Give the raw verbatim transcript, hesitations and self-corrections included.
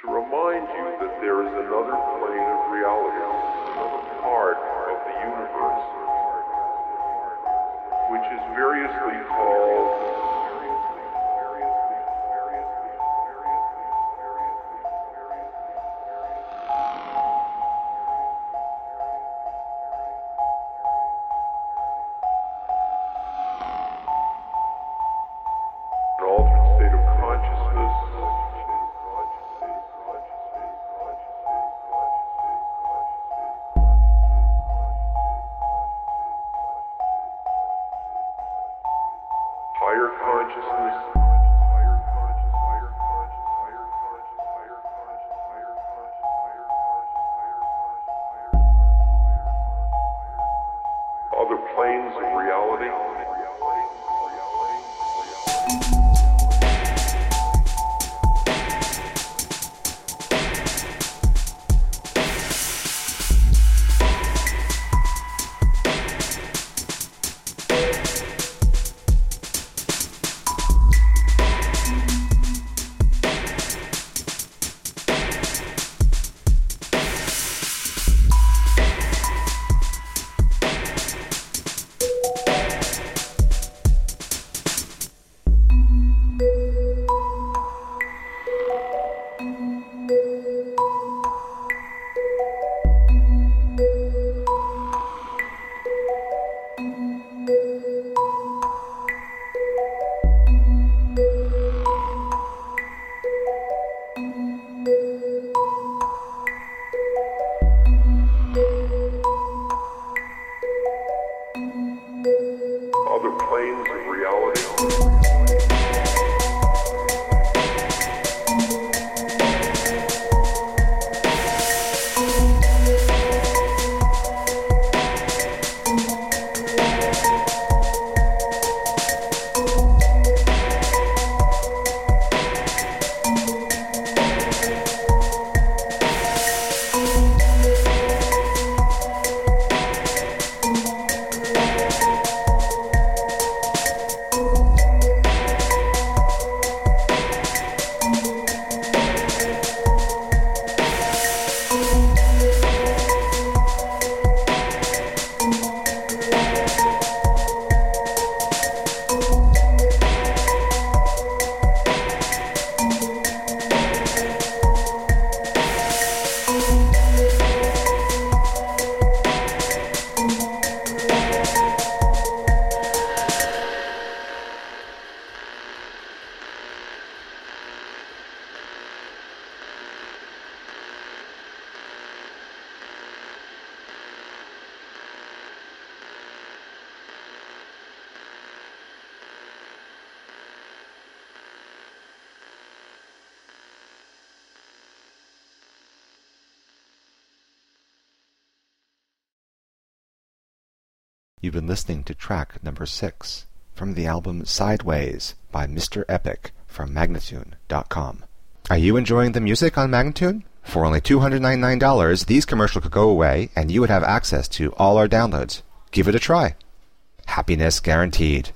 To remind you that there is another plane of reality, another part of the universe, which is variously called an altered state of consciousness, higher consciousness, other planes of reality. Other planes of reality. You've been listening to track number six from the album Sideways by Mister Epic from Magnatune dot com. Are you enjoying the music on Magnatune? For only two hundred ninety-nine dollars, these commercials could go away and you would have access to all our downloads. Give it a try. Happiness guaranteed.